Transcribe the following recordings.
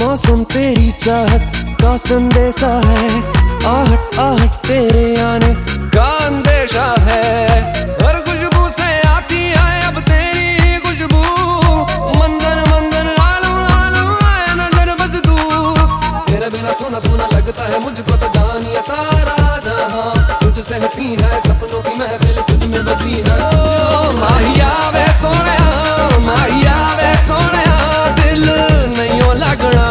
मौसम तेरी चाहत का संदेशा है, आहट आहट तेरे आने का अंदेशा है। हर खुशबू से आती है अब तेरी खुशबू, मंदर मंदर आलम आलम आए नजर बस तू। तेरे बिना सोना सोना लगता है मुझको तो जान ये सारा जहां, तुझसे हंसी है सपनों की महफिल तुझ में बसी है। माहिया वे सोनिया, माहिया वे सोनिया, दिल नहीं ओ लगना।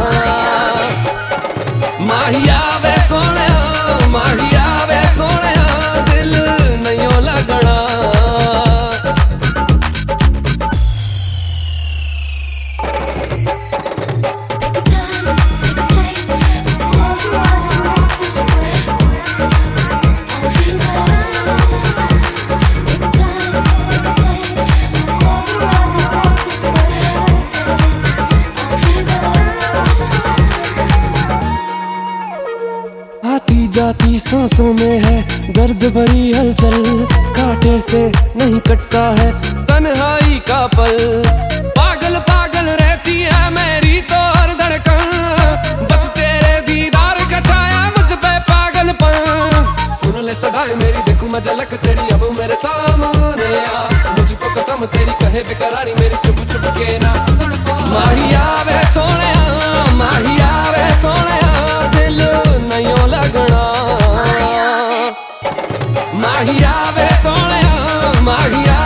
माहिया वे सोनिया, माहिया वे सोनिया, दिल नहीं ओ लगना। आती जाती सांसों में है दर्द भरी हलचल, कांटे से नहीं कटता है तन्हाई का पल। पागल पागल रहती है मेरी तो हर धड़कन, बस तेरे दीदार का छाया मुझ पे पागलपन। सुन ले सदाएं मेरी, देखूं मैं झलक तेरी अब मेरे सामने आ। मुझको कसम तेरी कहे बेकरारी मेरी, चुप चुप के ना। माहिया वे सोनिया, माहिया वे सोनिया, दिल नहीं ओ लगना। माहिया वे सोनिया, माहिया